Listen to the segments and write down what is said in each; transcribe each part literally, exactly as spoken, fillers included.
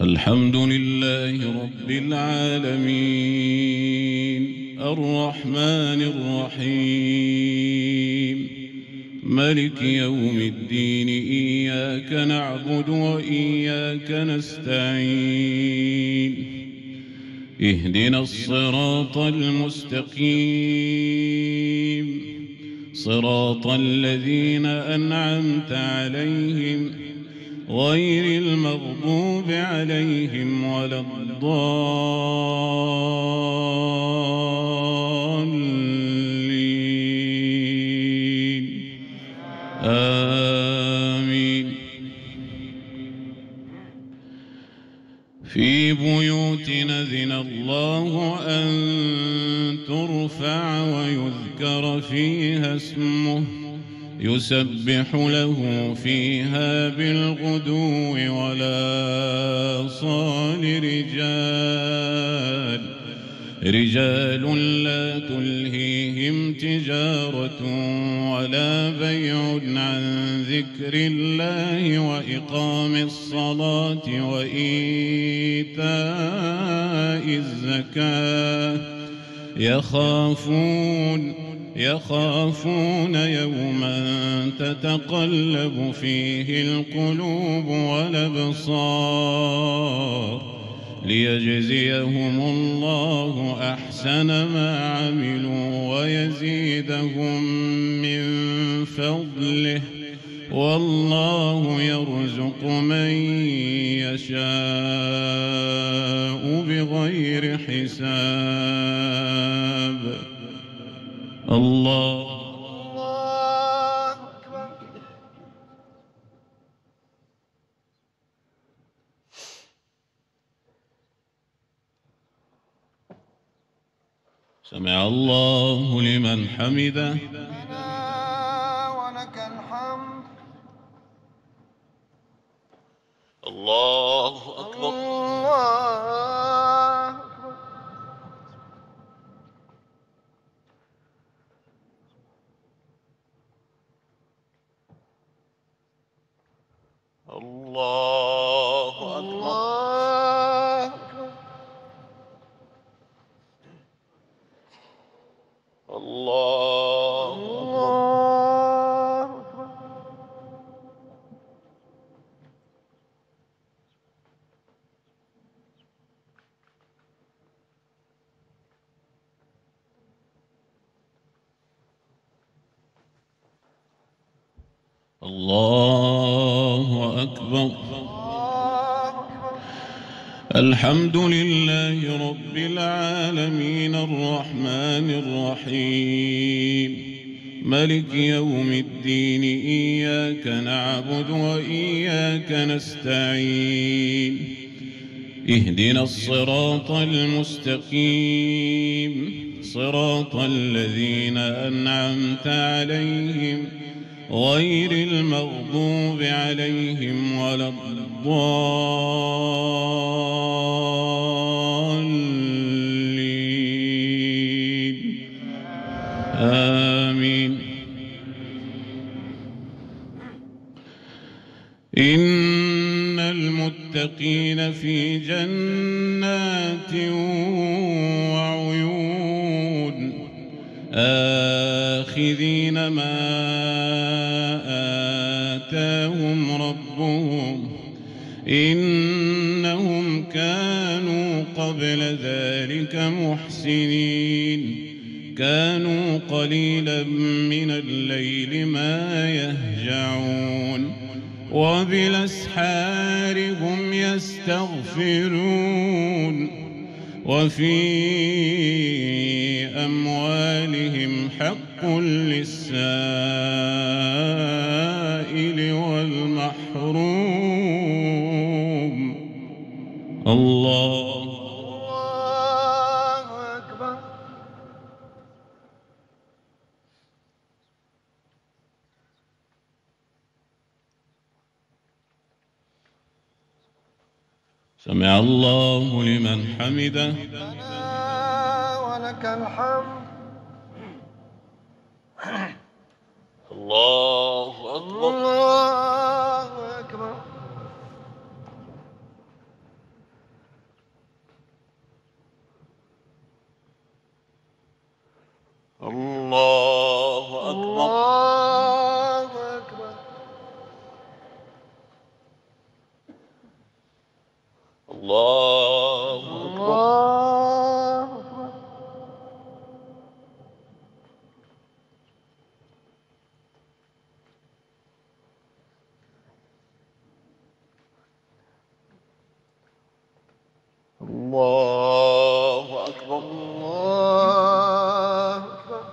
الحمد لله رب العالمين الرحمن الرحيم مالك يوم الدين إياك نعبد وإياك نستعين اهدنا الصراط المستقيم صراط الذين أنعمت عليهم غير المغضوب عليهم ولا الضالين آمين. في بيوت أذن الله أن ترفع ويذكر فيها اسمه يسبح له فيها بالغدو ولا صال رجال رجال لا تلهيهم تجارة ولا بيع عن ذكر الله وإقام الصلاة وإيتاء الزكاة يخافون يخافون يوما تتقلب فيه القلوب والأبصار ليجزيهم الله أحسن ما عملوا ويزيدهم من فضله والله يرزق من يشاء بغير حساب. الله أكبر. سمع الله لمن حمده ربنا ولك الحمد. الله أكبر. الله أكبر. الله أكبر. الله أكبر. الله أكبر. الحمد لله رب العالمين الرحمن الرحيم مالك يوم الدين إياك نعبد وإياك نستعين اهدنا الصراط المستقيم صراط الذين أنعمت عليهم غير المغضوب عليهم ولا الضالين آمين. إن المتقين في جنات وعيون آخذين ما آتاهم ربهم إنهم كانوا قبل ذلك محسنين كانوا قليلا من الليل ما يهجعون وبالأسحار هم يستغفرون وفي أموالهم حق للسائل والمحروم. الله أكبر. سمع الله لمن حمده ربنا ولك الحمد. الله أكبر. الله أكبر. الله أكبر. الله أكبر. الله أكبر. الله أكبر.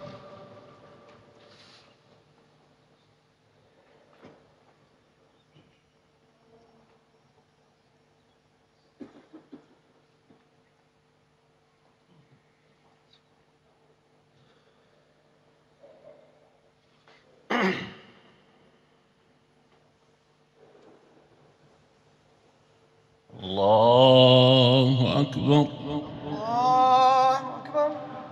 الله أكبر. الله أكبر.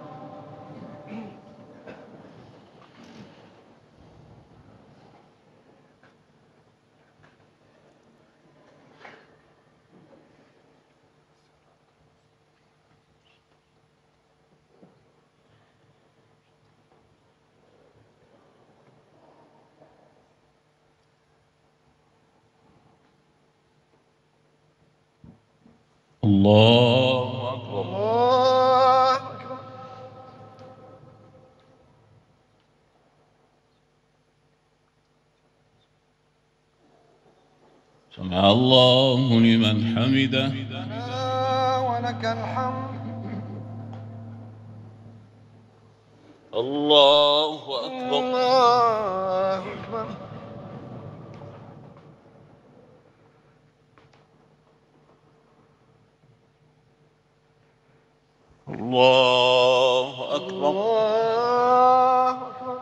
الله أكبر. الله أكبر. سمع الله لمن حمده. ربنا ولك الحمد. الله أكبر. الله أكبر. الله أكبر. الله أكبر.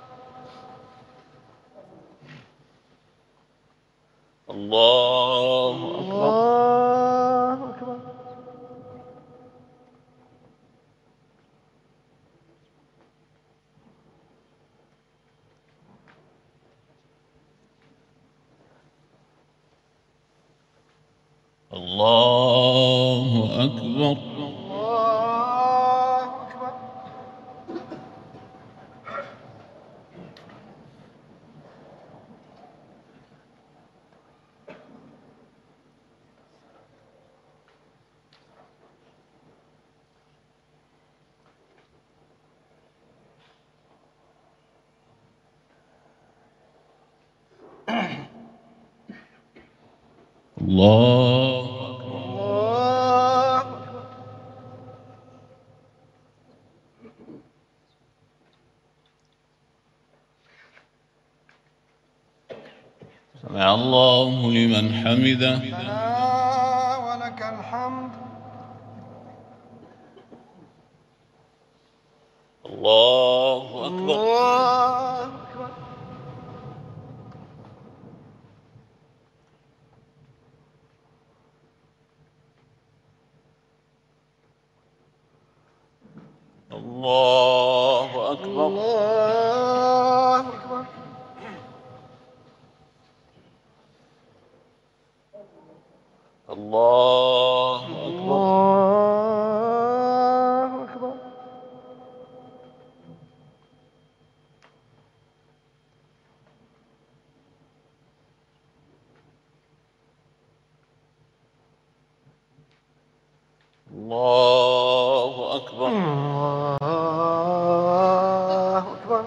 الله أكبر. الله أكبر. الله أكبر. الله أكبر. الله أكبر. الله أكبر. سمع الله لمن حمده. ربنا ولك الحمد. الله أكبر. الله أكبر. الله أكبر. الله أكبر. الله أكبر. الله أكبر. الله أكبر. الله أكبر.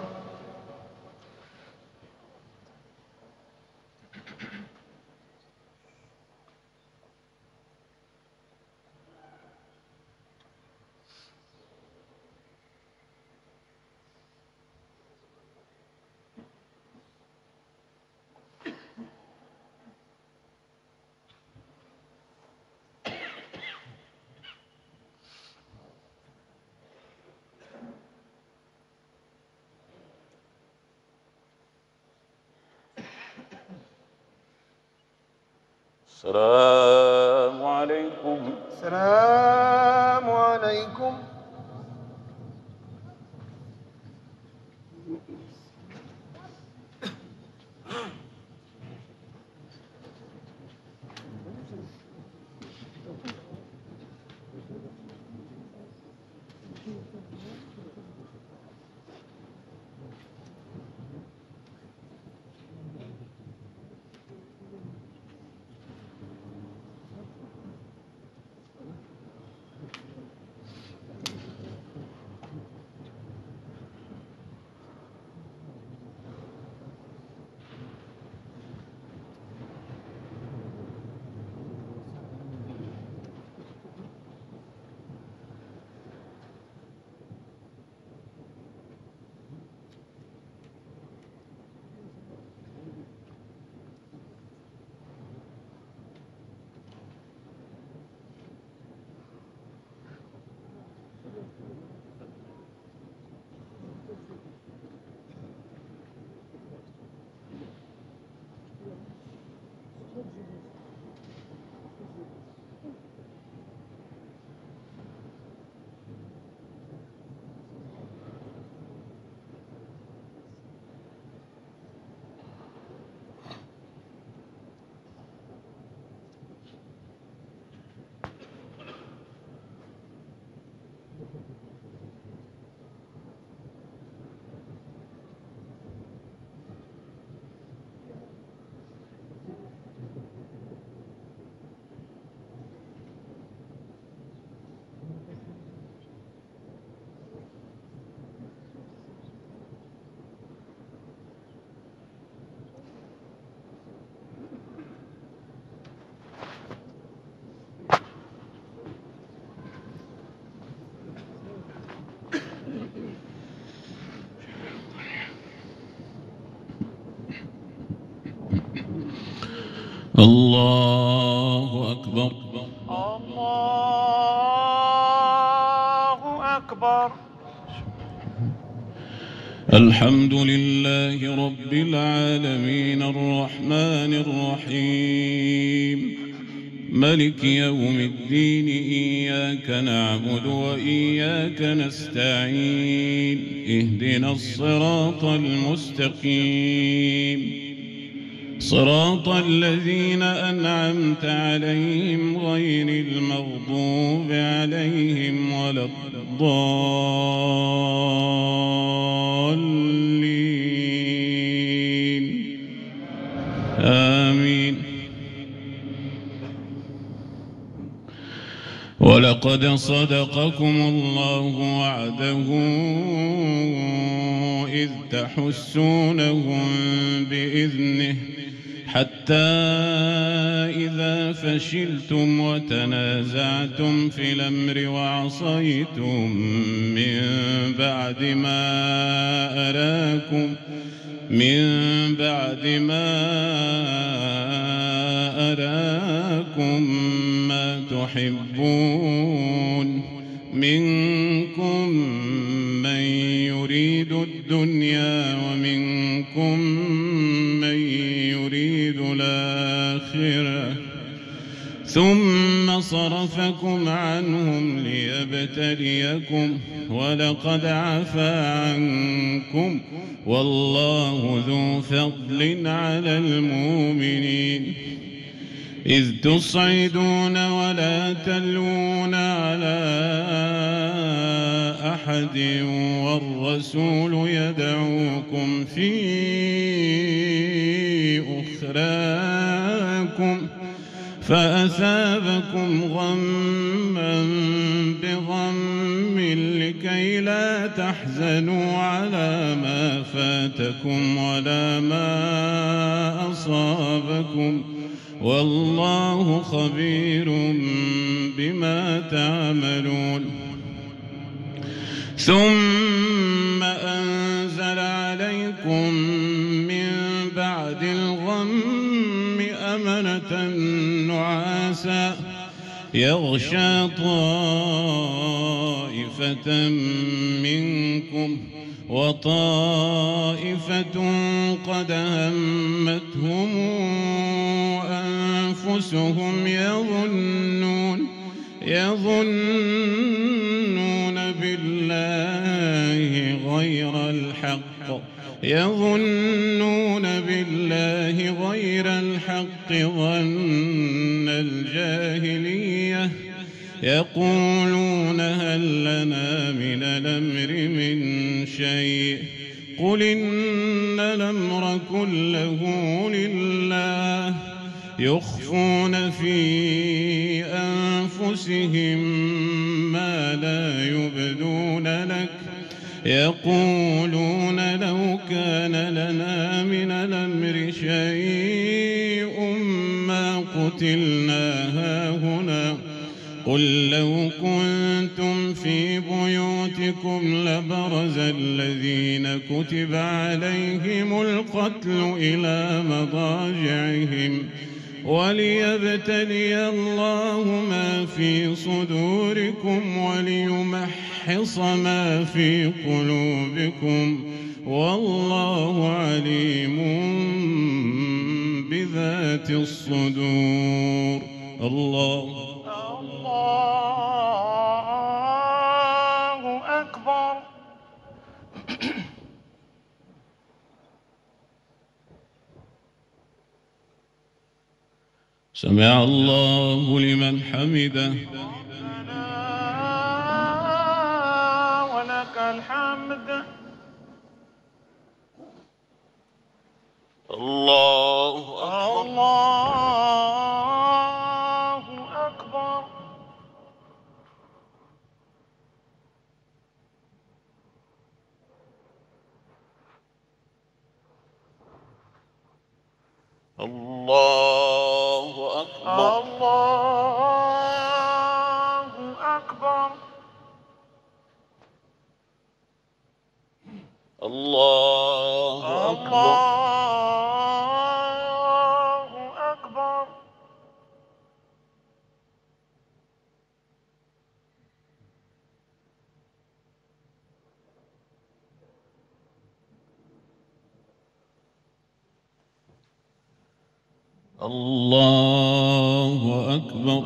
السلام عليكم. السلام عليكم. الله أكبر. الله أكبر. الحمد لله رب العالمين الرحمن الرحيم ملك يوم الدين إياك نعبد وإياك نستعين اهدنا الصراط المستقيم صراط الذين أنعمت عليهم غير المغضوب عليهم ولا الضالين آمين. ولقد صدقكم الله وعده إذ تحسونهم بإذنه حتى إذا فشلتم وتنازعتم في الأمر وعصيتم من بعد ما أراكم من بعد ما أراكم ما تحبون منكم من يريد الدنيا ومنكم من يريد الآخرة ثم صرفكم عنهم ليبتليكم ولقد عفا عنكم والله ذو فضل على المؤمنين إذ تصعدون ولا تلوون على أحد والرسول يدعوكم في أخراكم فأثابكم غما بغم لكي لا تحزنوا على ما فاتكم ولا ما أصابكم والله خبير بما تعملون. ثم أنزل عليكم من بعد الغم أمنة نعاسا يغشى طائفة منكم وطائفة قد همتهم أنفسهم يظنون يظنون بالله غير الحق يظنون بالله غير الحق ظن الجاهلية يقولون هل لنا من الأمر من شيء قل إن الأمر كله لله يخفون في أنفسهم ما لا يبدون لك يقولون لو كان لنا من الأمر شيء ما قتلنا هاهنا قل لو كنتم في بيوتكم لبرز الذين كتب عليهم القتل إلى مضاجعهم وليبتلي الله ما في صدوركم وليمحص ما في قلوبكم والله عليم بذات الصدور. الله الله أكبر. سمع الله لمن حمده. ربنا ولك الحمد. الله أكبر. الله أكبر. الله أكبر. الله أكبر. الله أكبر. الله أكبر. الله أكبر.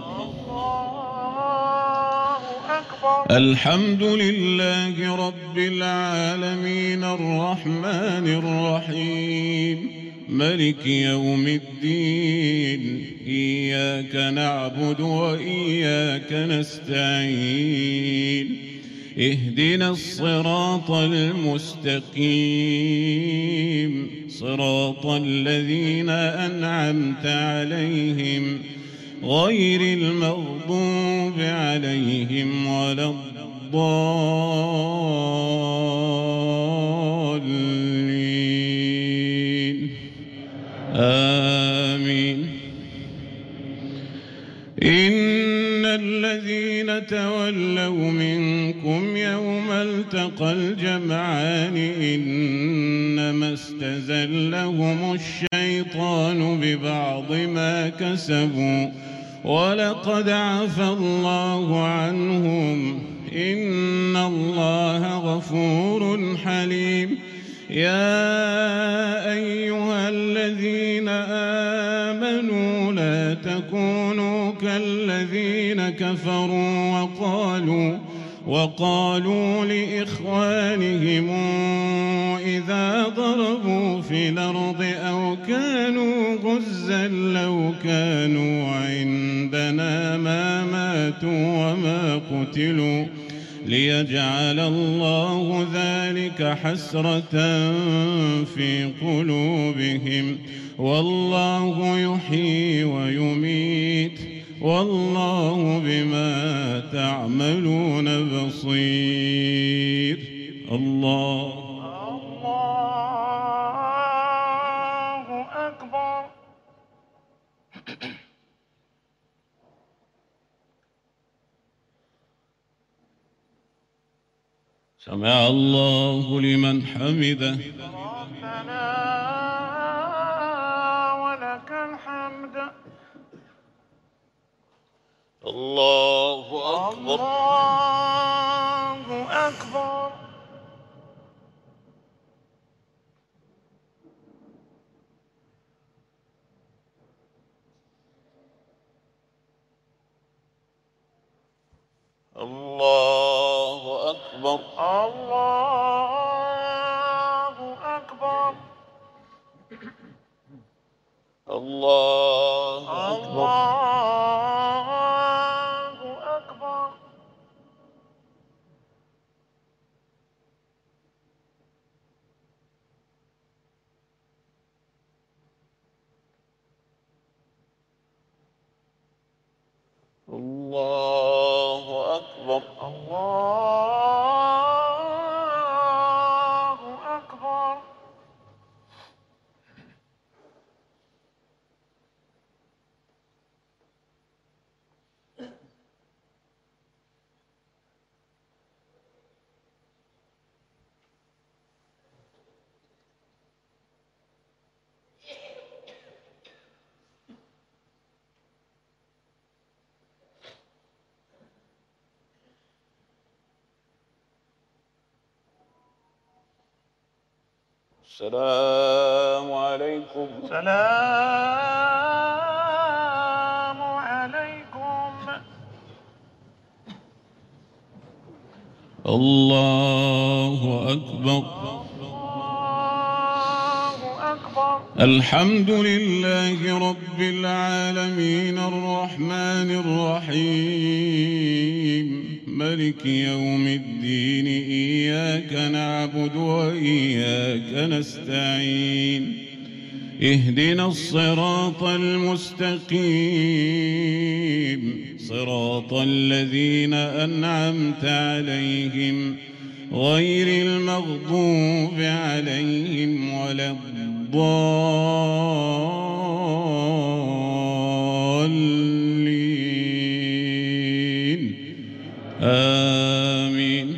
الله أكبر. الحمد لله رب العالمين الرحمن الرحيم ملك يوم الدين إياك نعبد وإياك نستعين اهدنا الصراط المستقيم صراط الذين أنعمت عليهم غير المغضوب عليهم ولا الضالين آمين. إن الذين تولوا منكم يوم التقى الجمعان إنما استزلهم الشيطان ببعض ما كسبوا ولقد عفى الله عنهم إن الله غفور حليم. يا أيها الذين آمنوا لا تكونوا كالذين كفروا وقالوا وقالوا لإخوانهم إذا ضربوا في الأرض أو كانوا غزا لو كانوا عندنا ما ماتوا وما قتلوا ليجعل الله ذلك حسرة في قلوبهم والله يحيي ويميت والله بما تعملون بصير. الله الله أكبر. سمع الله لمن حمده. ربنا ولك الحمد. الله أكبر. الله أكبر. الله أكبر. الله أكبر. الله أكبر. الله أكبر. الله أكبر. الله أكبر. السلام عليكم. السلام عليكم. الله أكبر. الله أكبر. الحمد لله رب العالمين الرحمن الرحيم ملك يوم الدين إياك نعبد وإياك نستعين اهدنا الصراط المستقيم صراط الذين أنعمت عليهم غير المغضوب عليهم ولا الضالين آمين.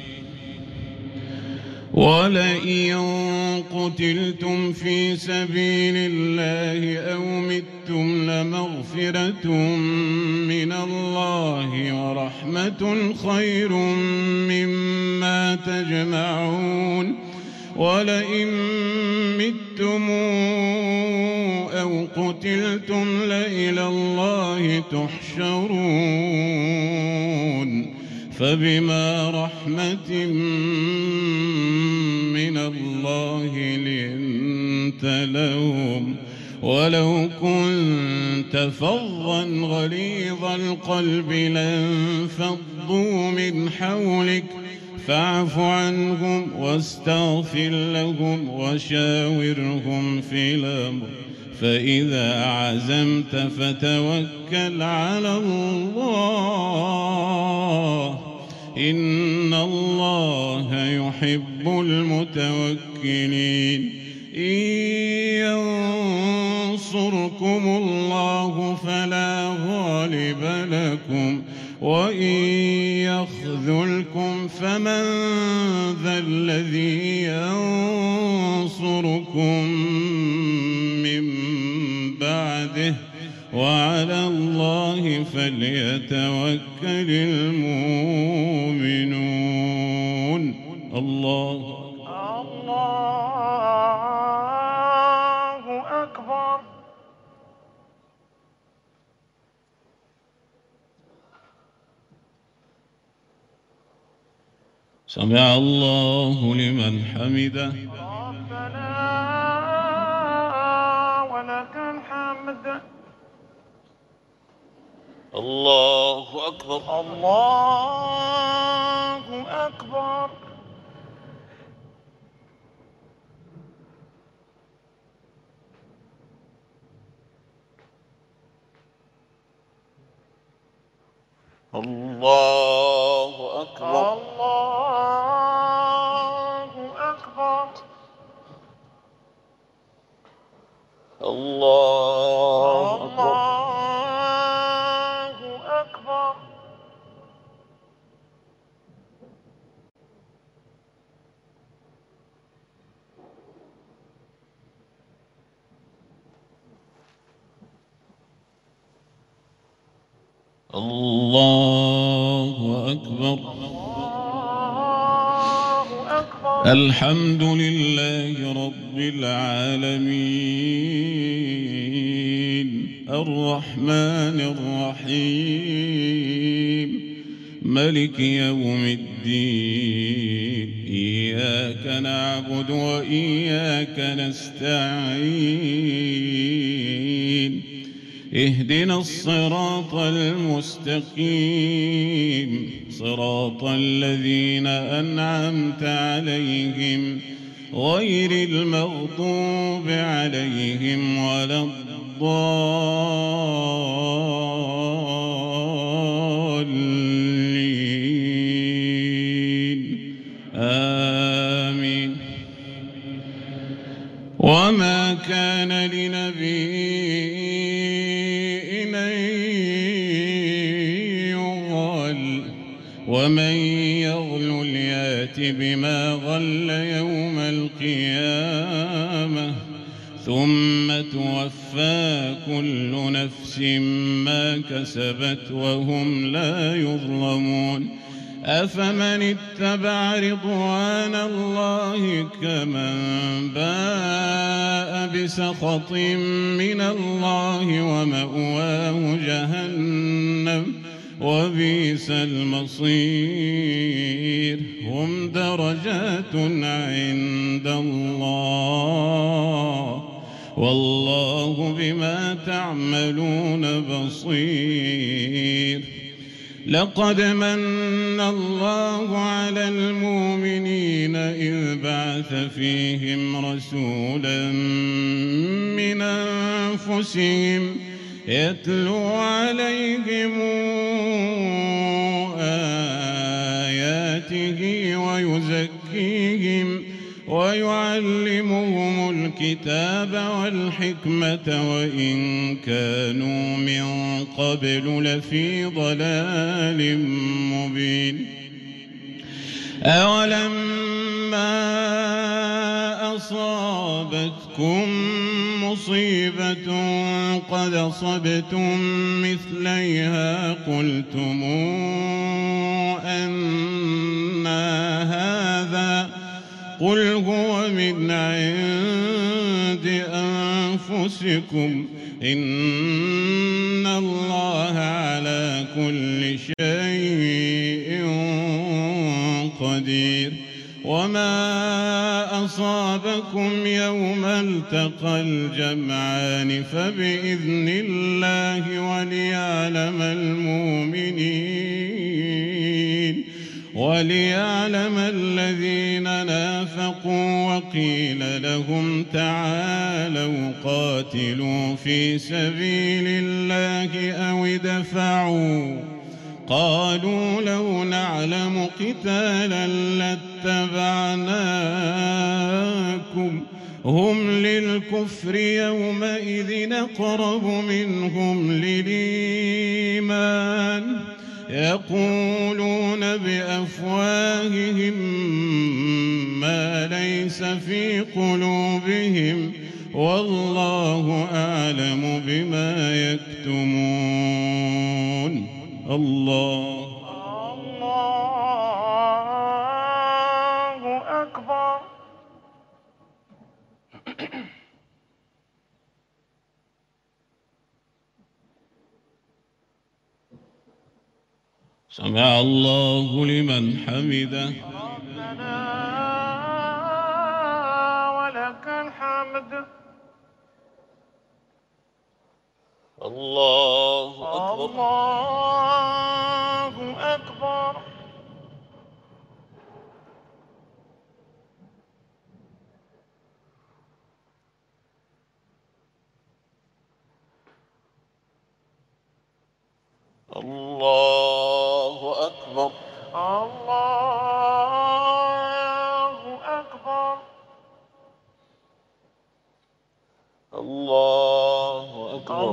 ولئن قتلتم في سبيل الله أو متم لمغفرة من الله ورحمة خير مما تجمعون ولئن متم أو قتلتم لإلى الله تحشرون فبما رحمة من الله لنت لهم ولو كنت فظا غليظ القلب لانفضوا من حولك فاعف عنهم واستغفر لهم وشاورهم في الأمر فإذا عزمت فتوكل على الله إن الله يحب المتوكلين إن ينصركم الله فلا غالب لكم وإن يخذلكم فمن ذا الذي ينصركم من بعده وعلى الله فليتوكل المؤمنون. الله الله أكبر. سمع الله لمن حمده. ربنا ولك الحمد. الله أكبر. الله أكبر. الله أكبر. الله أكبر. الله أكبر. الله أكبر. الله أكبر. الله أكبر. الحمد لله رب العالمين الرحمن الرحيم ملك يوم الدين إياك نعبد وإياك نستعين اهدنا الصراط المستقيم صراط الذين أنعمت عليهم غير المغضوب عليهم ولا الضالين آمين. وما كان لنبي ومن يغل يات بما غل يوم القيامة ثم توفى كل نفس ما كسبت وهم لا يظلمون أفمن اتبع رضوان الله كمن باء بسخط من الله ومأواه جهنم وبئس المصير هم درجات عند الله والله بما تعملون بصير. لقد من الله على المؤمنين إذ بعث فيهم رسولا من أنفسهم يتلو عليهم آياته ويزكيهم ويعلمهم الكتاب والحكمة وإن كانوا من قبل لفي ضلال مبين. أولما أصابتكم مصيبة قد أصبتم مثليها قلتم أن هذا قل هو من عند أنفسكم إن الله على كل شيء قدير وما أصابكم يوم التقى الجمعان فبإذن الله وليعلم المؤمنين وليعلم الذين نافقوا وقيل لهم تعالوا قاتلوا في سبيل الله أو ادفعوا قالوا لو نعلم قتالا لاتبعناكم هم للكفر يومئذ أقرب منهم للإيمان يقولون بأفواههم ما ليس في قلوبهم والله أعلم بما يكتمون. الله الله أكبر. سمع الله لمن حمده. ربنا ولك الحمد. الله أكبر. الله أكبر. الله أكبر. الله أكبر. الله أكبر.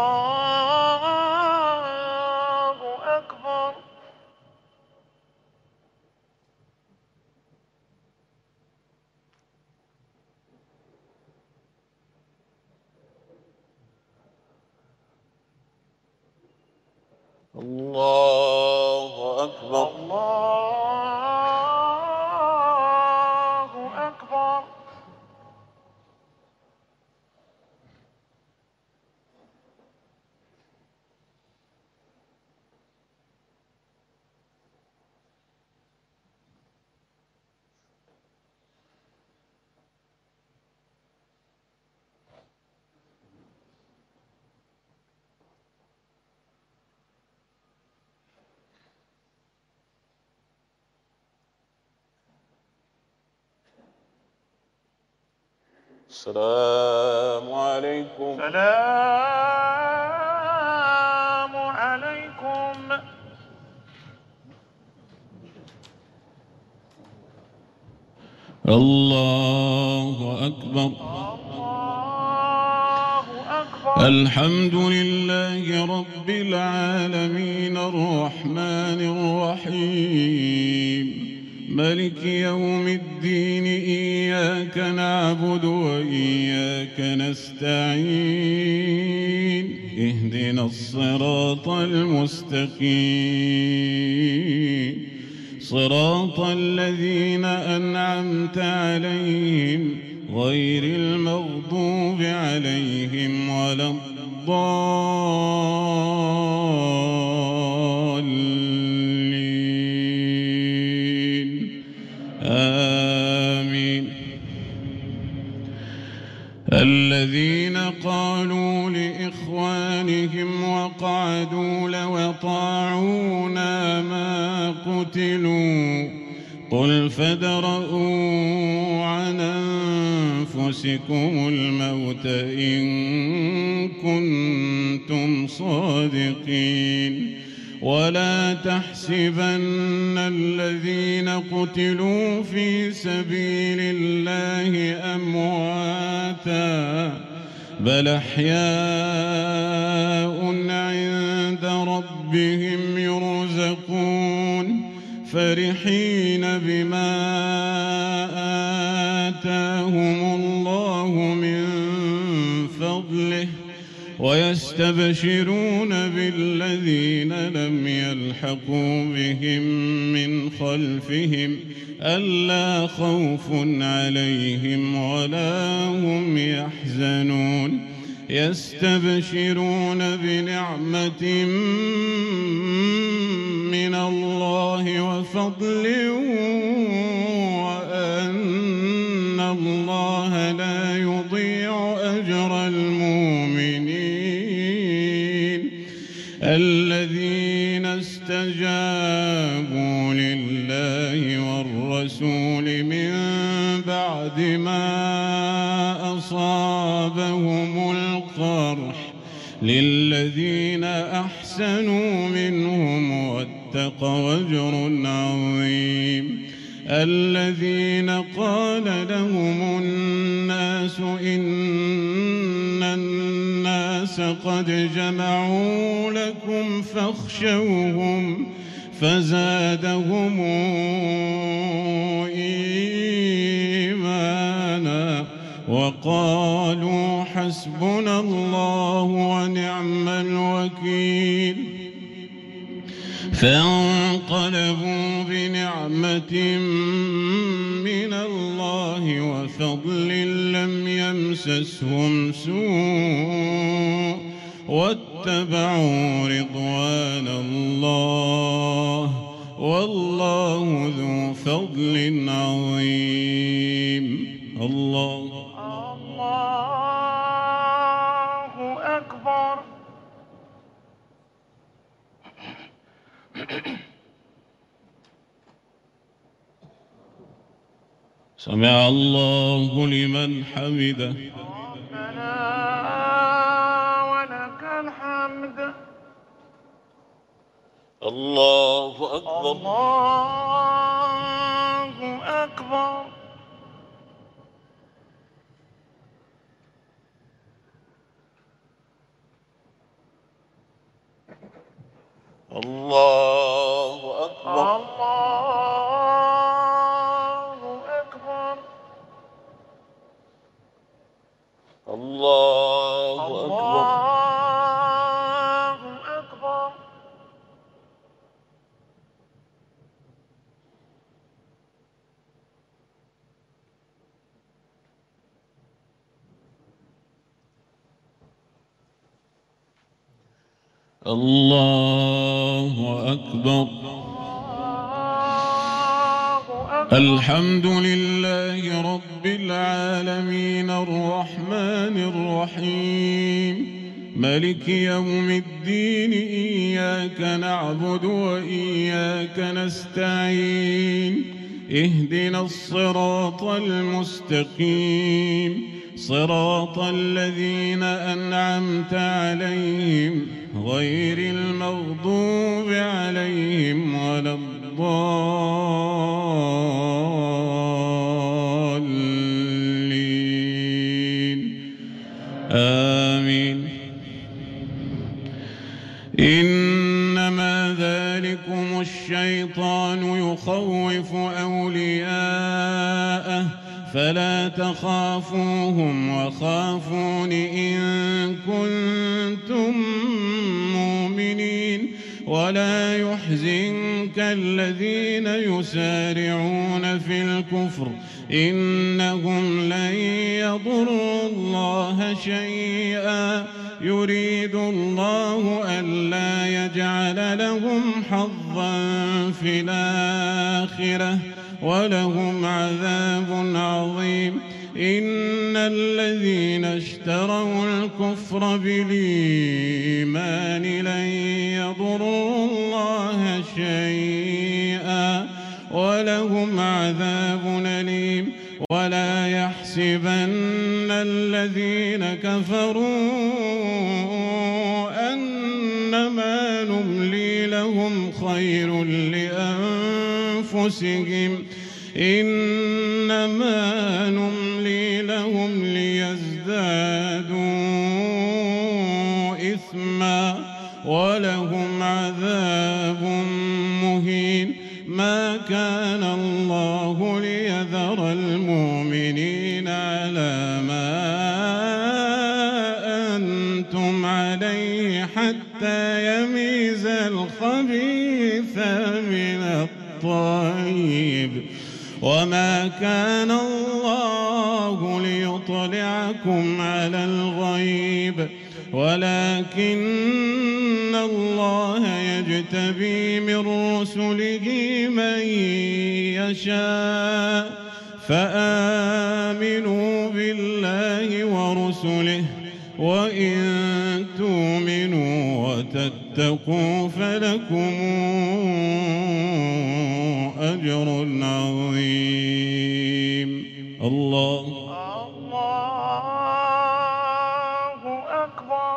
الله أكبر. الله أكبر. الله أكبر. السلام عليكم. السلام عليكم. الله أكبر. الله أكبر. الحمد لله رب العالمين الرحمن الرحيم ملك يوم الدين إياك نعبد وإياك نستعين اهدنا الصراط المستقيم صراط الذين أنعمت عليهم غير المغضوب عليهم ولا الضالين آمين. الذين قالوا لإخوانهم وقعدوا لو أطاعونا ما قتلوا قل فادرءوا عن أنفسكم الموت إن كنتم صادقين ولا تحسبن الذين قتلوا في سبيل الله أمواتا بل أحياء عند ربهم يرزقون فرحين بما آتاهم الله من فضله ويستبشرون بالذين لم يلحقوا بهم من خلفهم ألا خوف عليهم ولا هم يحزنون يستبشرون بنعمة من الله وفضل وأن الله لا يضيع أجر المؤمنين الذين استجابوا لله والرسول من بعد ما أصابهم القرح للذين أحسنوا منهم واتقوا أجر عظيم الذين قال لهم الناس إن الناس قد جمعوا لكم فاخشوهم فزادهم إيمانا وقالوا حسبنا الله ونعم الوكيل فانقلبوا بنعمة من الله وفضل لم يمسسهم سوء واتبعوا رضوان الله والله ذو فضل عظيم. الله الله أكبر. سمع الله لمن حمده. ربنا ولك الحمد. الله أكبر. الله أكبر. الله أكبر. الله الله أكبر. أكبر. الله أكبر. الله أكبر. الحمد لله رب العالمين الرحمن الرحيم ملك يوم الدين إياك نعبد وإياك نستعين اهدنا الصراط المستقيم صراط الذين أنعمت عليهم غير المغضوب عليهم ولا الضالين آمين. إنما ذلكم الشيطان يخوف أولياءه فلا تخافوهم وخافون إن كنتم مؤمنين ولا يحزنك الذين يسارعون في الكفر إنهم لن يضروا الله شيئا يريد الله ألا يجعل لهم حظا في الآخرة ولهم عذاب عظيم. إن الذين اشتروا الكفر بالإيمان لن يضروا الله شيئا ولهم عذاب أليم. ولا يحسبن الذين كفروا أنما نملي لهم خير لأنفسهم إنما نملي لهم ليزدادوا إثما ولهم عذاب مهين. ما كان الله ليذر المؤمنين على ما أنتم عليه من الطيب وما كان الله ليطلعكم على الغيب ولكن الله يجتبي من رسله من يشاء فآمنوا بالله ورسله وإن تؤمنوا وتتقوا فلكم أجر عظيم. الله الله أكبر.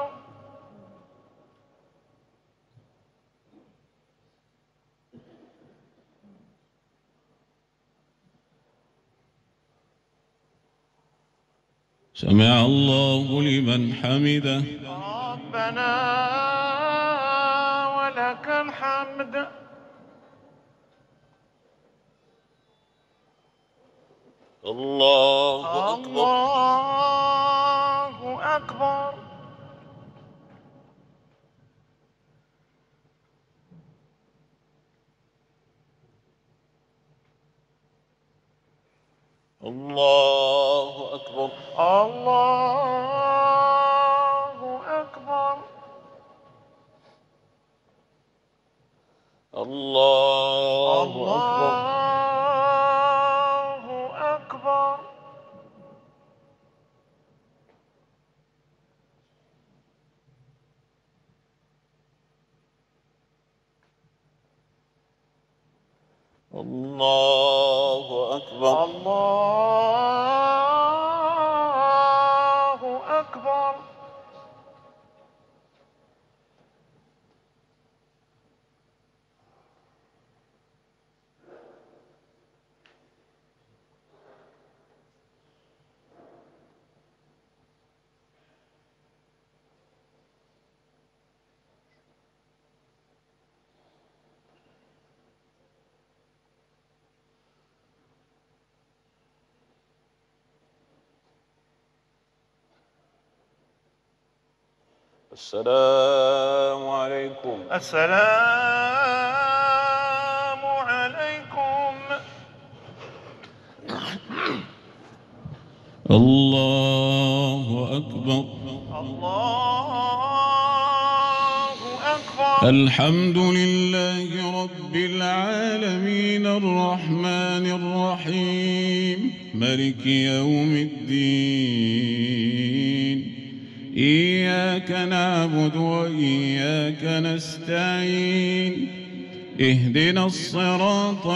سمع الله لمن حمده. ربنا ولك الحمد. الله أكبر. الله أكبر. الله أكبر. الله أكبر. الله أكبر. الله أكبر. الله أكبر. الله أكبر. السلام عليكم. السلام عليكم. الله أكبر. الله أكبر. الحمد لله رب العالمين الرحمن الرحيم مالك يوم الدين إياك نعبد وإياك نستعين اهدنا الصراط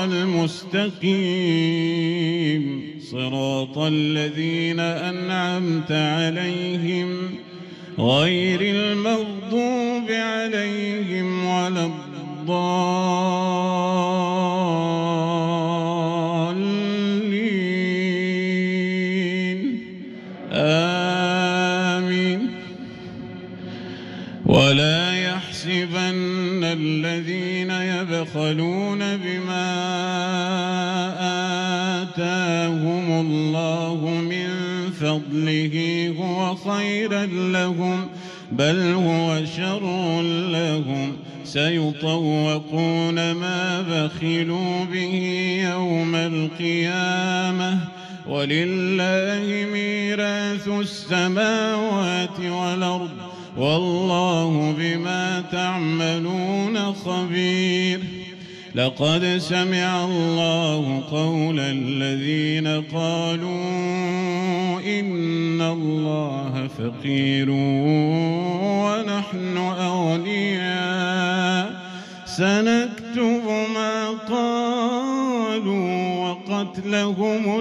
المستقيم صراط الذين أنعمت عليهم غير المغضوب عليهم ولا الضالين آمين. ولا يحسبن الذين يبخلون بما آتاهم الله من فضله هو خيرا لهم بل هو شر لهم سيطوقون ما بخلوا به يوم القيامة ولله ميراث السماوات والأرض والله بما تعملون خبير. لقد سمع الله قول الذين قالوا إن الله فقير ونحن أغنياء سنكتب ما قالوا وقتلهم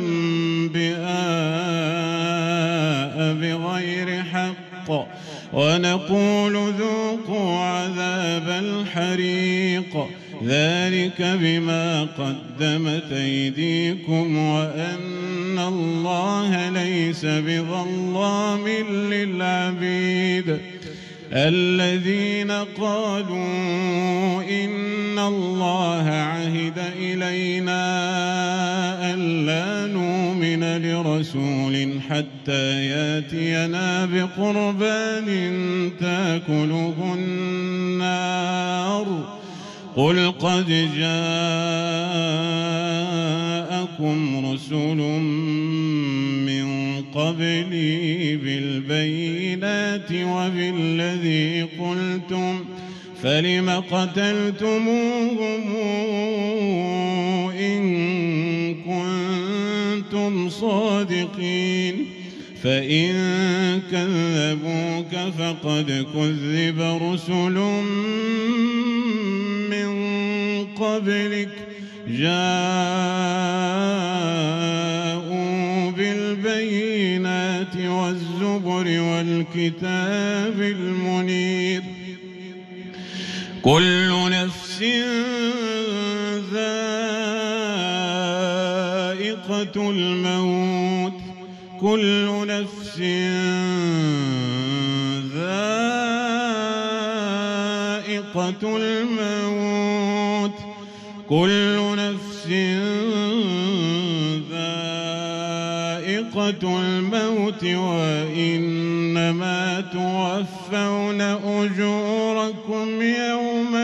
الأنبياء بغير حق ونقول ذوقوا عذاب الحريق ذلك بما قدمت أيديكم وأن الله ليس بظلام للعبيد. الذين قالوا إن الله عهد إلينا ألا نؤمن لرسول حتى يأتينا بقربان تأكله النار قل قد جاءكم رسل من قبلي بالبينات وبالذي قلتم فلم قتلتموهم إن كنتم صادقين فإن كذبوك فقد كذب رسل من قبلك جاءوا بالبينات والزبر والكتاب المنير كل نفس ذائقة الموت كل نفس ذائقة الموت كل نفس ذائقة الموت وإنما توفون أجوركم يوم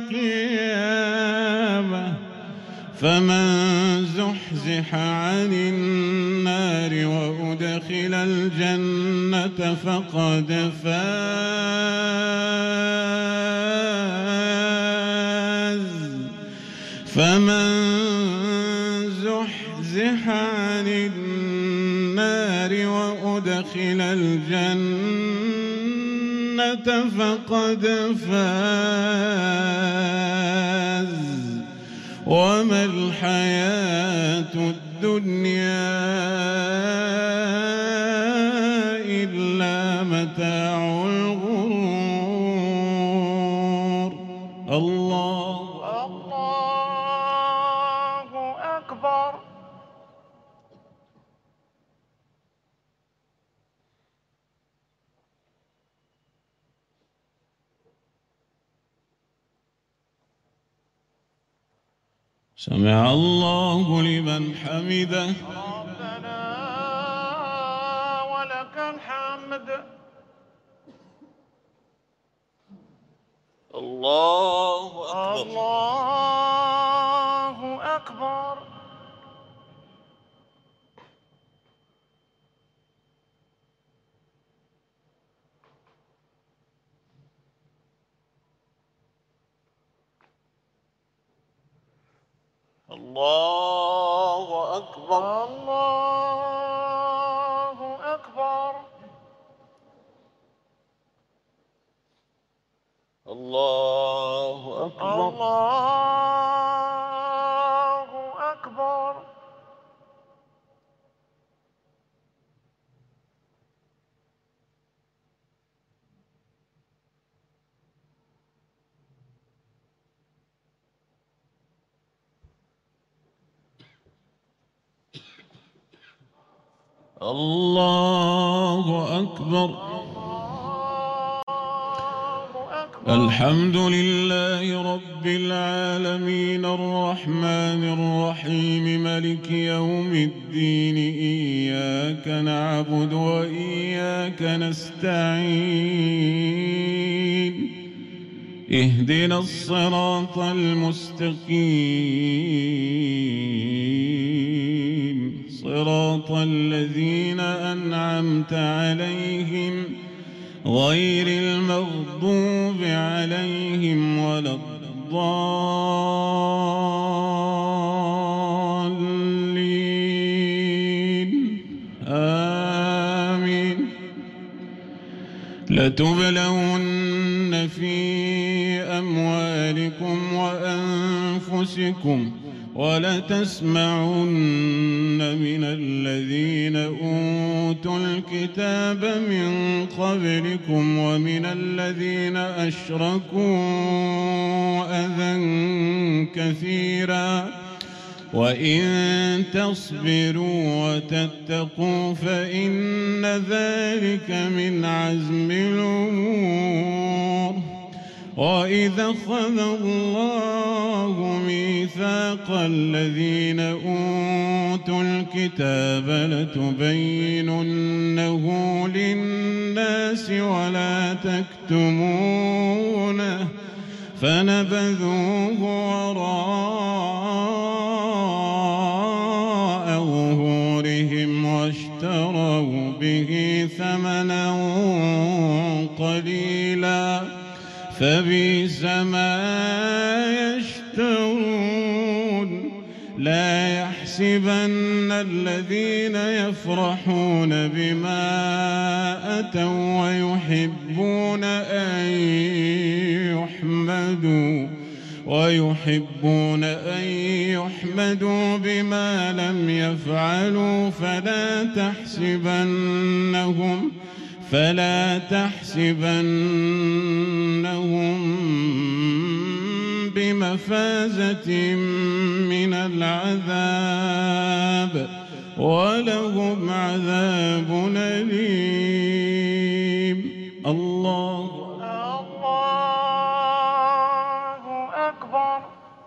القيامة فمن زحزح عن النار وأدخل الجنة فقد فاز فمن زحزح عن النار وأدخل الجنة فقد فاز وما الحياة الدنيا إلا متاع الغرور الله الله أكبر. سمع الله لمن حمده ربنا ولك الحمد. الله أكبر. الله أكبر. الله أكبر. الله أكبر. الله أكبر. الله أكبر. الله أكبر. الحمد لله رب العالمين الرحمن الرحيم ملك يوم الدين إياك نعبد وإياك نستعين اهدنا الصراط المستقيم صراط الذين أنعمت عليهم غير المغضوب عليهم ولا الضالين آمين. لتبلون في أموالكم وأنفسكم ولتسمعن من الذين أوتوا الكتاب من قبلكم ومن الذين أشركوا أذى كثيرا وإن تصبروا وتتقوا فإن ذلك من عزم الأمور. وإذا أخذ الله ميثاق الذين أوتوا الكتاب لتبيننه للناس ولا تكتمونه فنبذوه وراء ظهورهم واشتروا به ثمنا قليلا فبئس ما يشترون لا يحسبن الذين يفرحون بما أتوا ويحبون أن يحمدوا ويحبون أن يحمدوا بما لم يفعلوا فلا تحسبنهم فلا تحسبنهم بمفازة من العذاب ولهم عذاب أليم. الله الله أكبر.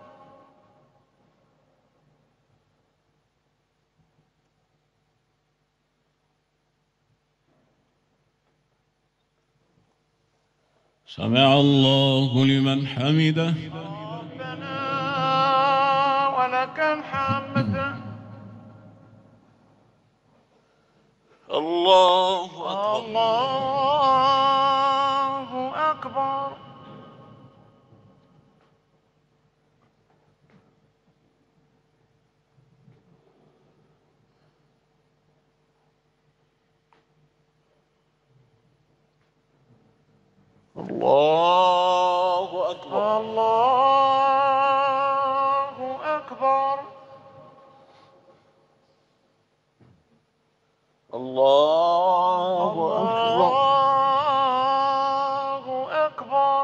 سمع الله لمن حمده. ربنا ولك الحمد. الله أكبر. الله أكبر. الله أكبر. الله أكبر. الله أكبر. الله أكبر.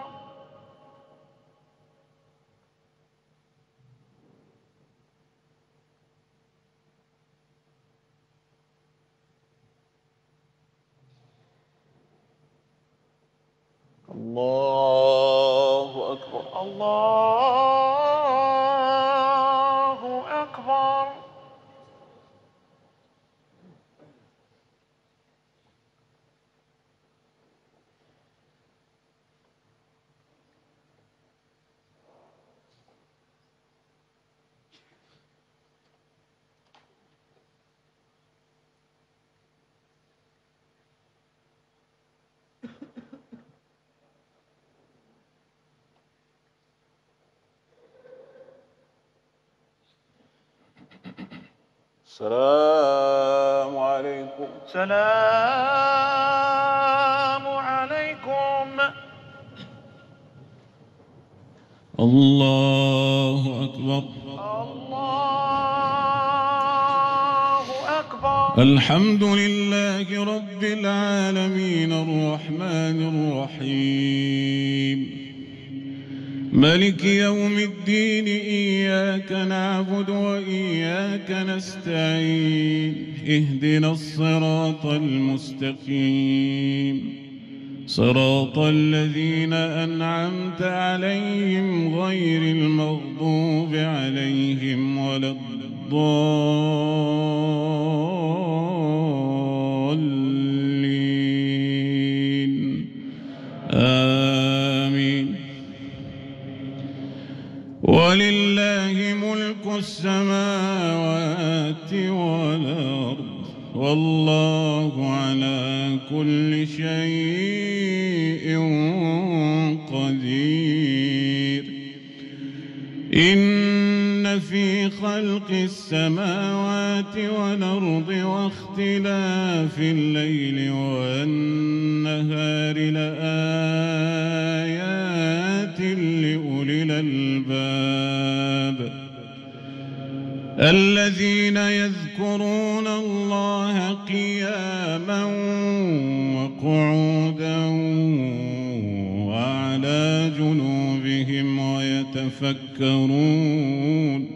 الله أكبر. الله أكبر. السلام عليكم. السلام عليكم. الله أكبر. الله أكبر. الحمد لله رب العالمين الرحمن الرحيم ملك يوم الدين إياك نعبد وإياك نستعين اهدنا الصراط المستقيم صراط الذين أنعمت عليهم غير المغضوب عليهم ولا الضالين آمين. ولله ملك السماوات والأرض والله على كل شيء قدير. إن في خلق السماوات والأرض واختلاف الليل والنهار لآيات لأولي الألباب الذين يذكرون الله قياما وقعودا وعلى جنوبهم ويتفكرون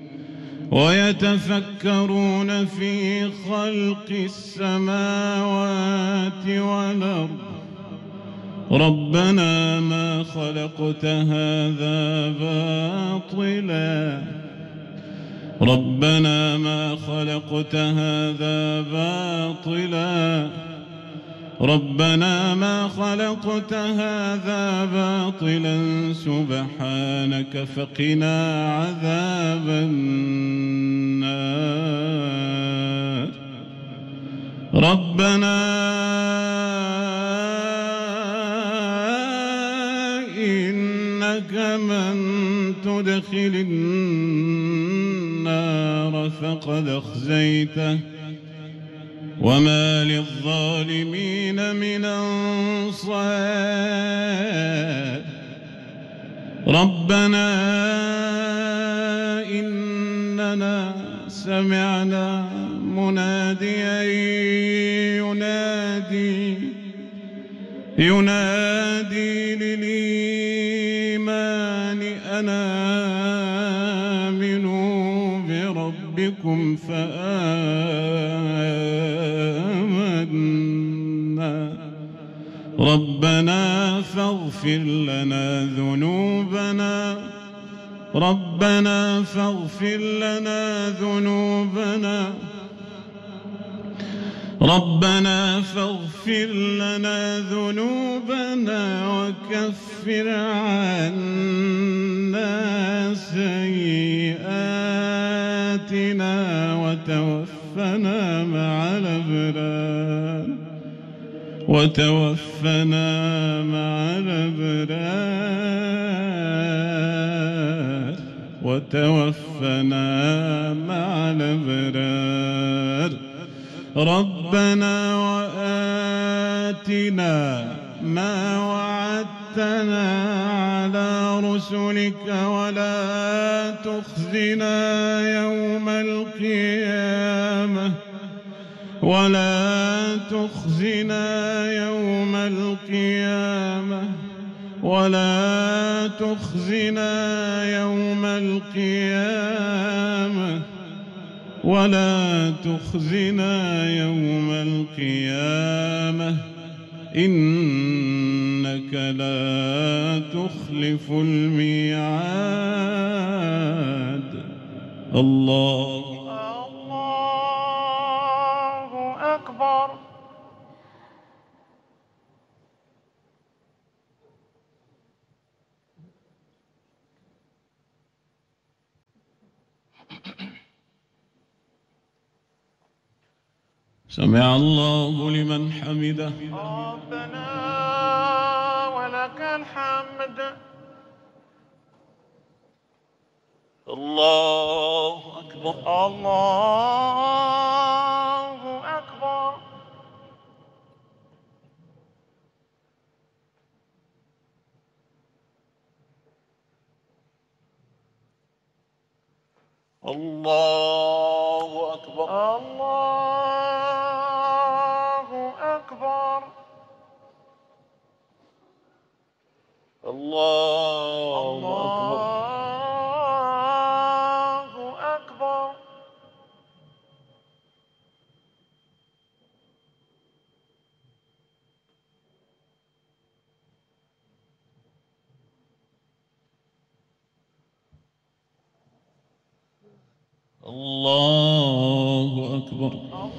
ويتفكرون في خلق السماوات والأرض ربنا ما خلقت هذا باطلا ربنا ما خلقت هذا باطلا ربنا ما خلقت هذا باطلا سبحانك فقنا عذاب النار ربنا إنك من تدخل النار فقد أخزيته وما للظالمين من أنصار ربنا إننا سمعنا مناديا ينادي ينادي للإيمان أن آمنوا بربكم فآمنا ربنا فاغفر لنا ذنوبنا ربنا فاغفر لنا ذنوبنا ربنا فاغفر لنا ذنوبنا وكفر عنا سيئاتنا وتوفنا مع الأبرار وتوفنا مع الأبرار وتوفنا مع الأبرار ربنا وآتنا ما وعدتنا على رسلك ولا تخزنا يوم القيامة ولا تخزنا يوم القيامة ولا تخزنا يوم القيامة ولا تخزنا يوم القيامة إنك لا تخلف الميعاد الله الله أكبر. سمع الله لمن حمده ربنا ولك الحمد. الله أكبر. الله أكبر. الله أكبر. الله أكبر. الله أكبر. الله أكبر. الله أكبر.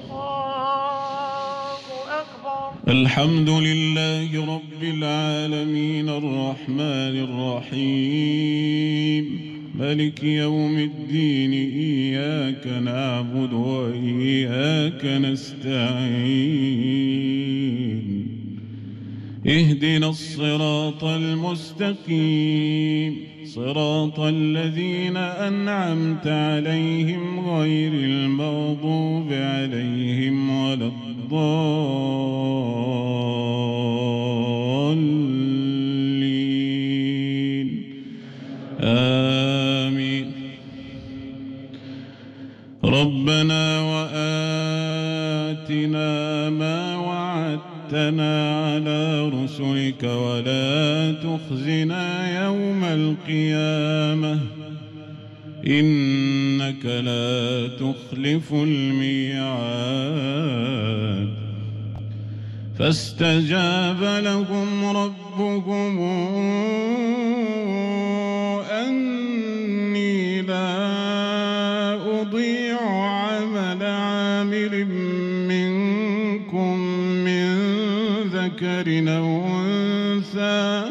الله أكبر. الحمد لله رب العالمين الرحمن الرحيم مالك يوم الدين إياك نعبد وإياك نستعين اهدنا الصراط المستقيم صراط الذين أنعمت عليهم غير المغضوب عليهم ولا الضالين آمين. ربنا وآتنا ما وعدتنا على رسلك ولا تخزنا يوم القيامة إنك لا تخلف الميعاد. فاستجاب لهم ربهم أني لا أضيع عمل عامل منكم من ذكر أو أنثى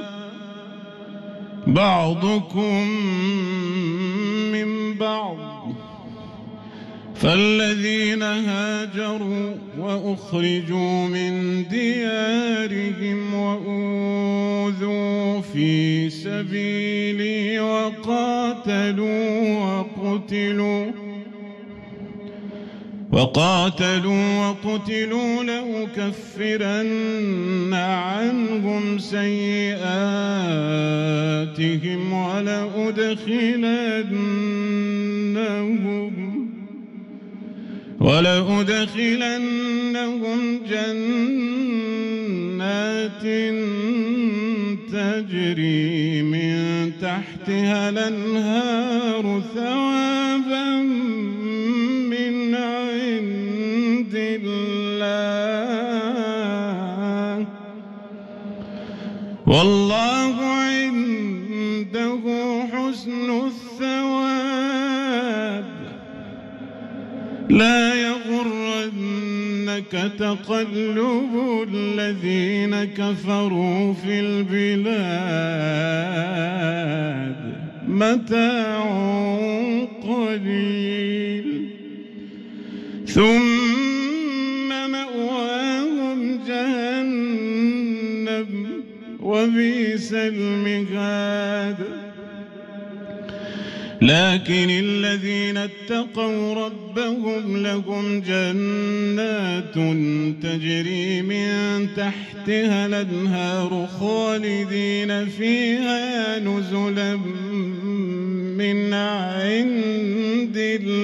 بعضكم من بعض فالذين هاجروا وأخرجوا من ديارهم وأوذوا في سبيلي وقاتلوا وقتلوا وقاتلوا وقتلوا لأكفرن عنهم سيئاتهم ولأدخلنهم ولأدخلنهم جنات تجري من تحتها الأنهار ثوابا من عند الله والله عنده حسن الثواب لا يغرنك تقلب الذين كفروا في البلاد متاع قليل ثم مأواهم جهنم وبئس المهاد لكن الذين اتقوا ربهم لهم جنات تجري من تحتها الأنهار خالدين فيها نزلا من عند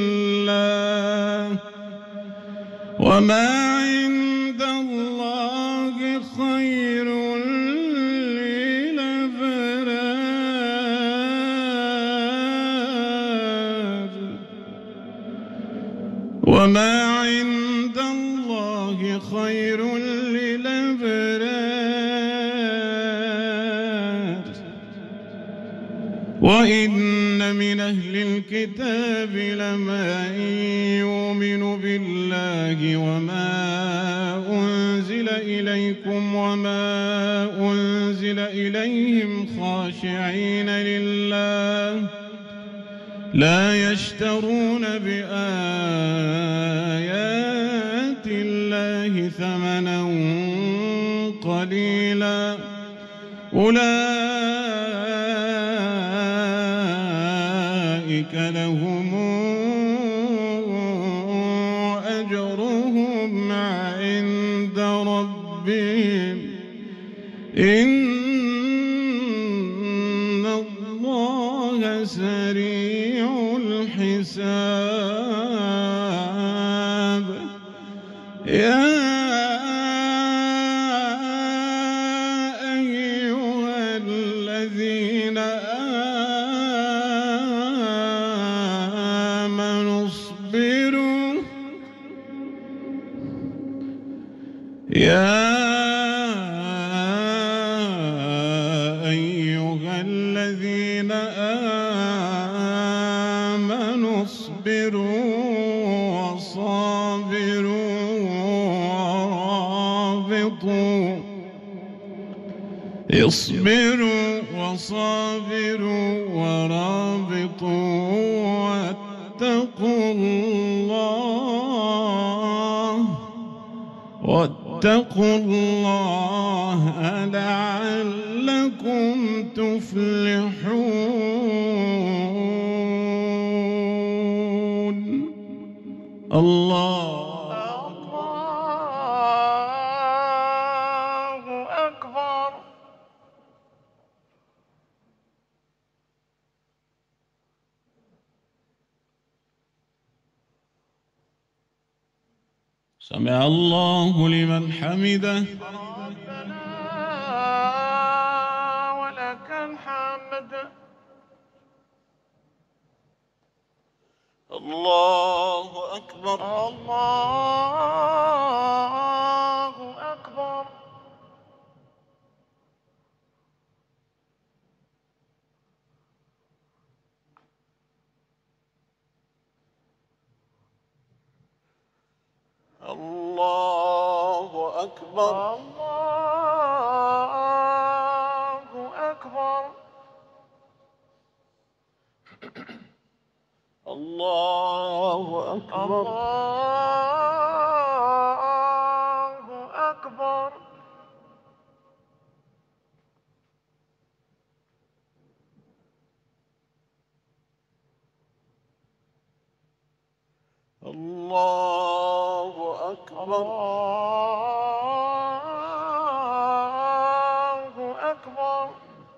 الله وما عند الله خير وما عند الله خير للأبرار وإن من أهل الكتاب لمن يؤمن بالله وما أنزل إليكم وما أنزل إليهم خاشعين لله لا يشترون بآيات الله ثمنا قليلا أولئك لهم أجرهم عند ربهم إن الله سريع الحساب يا أيها الذين آمنوا اصبروا يا أيها الذين آمنوا اصبروا وصابروا ورابطوا اصبروا وصابروا ورابطوا واتقوا الله واتقوا الله لعلكم تفلحون الله الله أكبر. سمع الله لمن حمده. ربنا ولك الحمد. الله أكبر. الله أكبر. الله أكبر. الله الله أكبر. الله أكبر. الله أكبر. الله أكبر.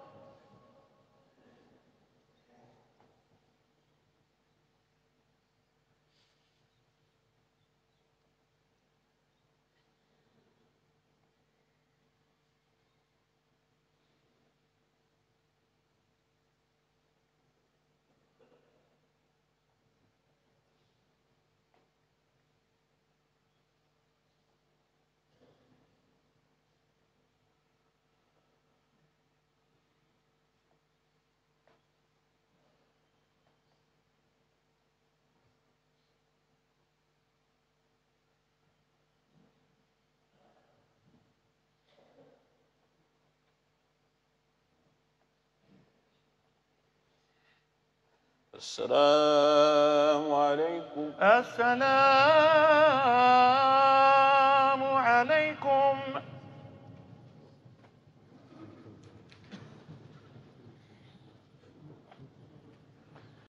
السلام عليكم. السلام عليكم.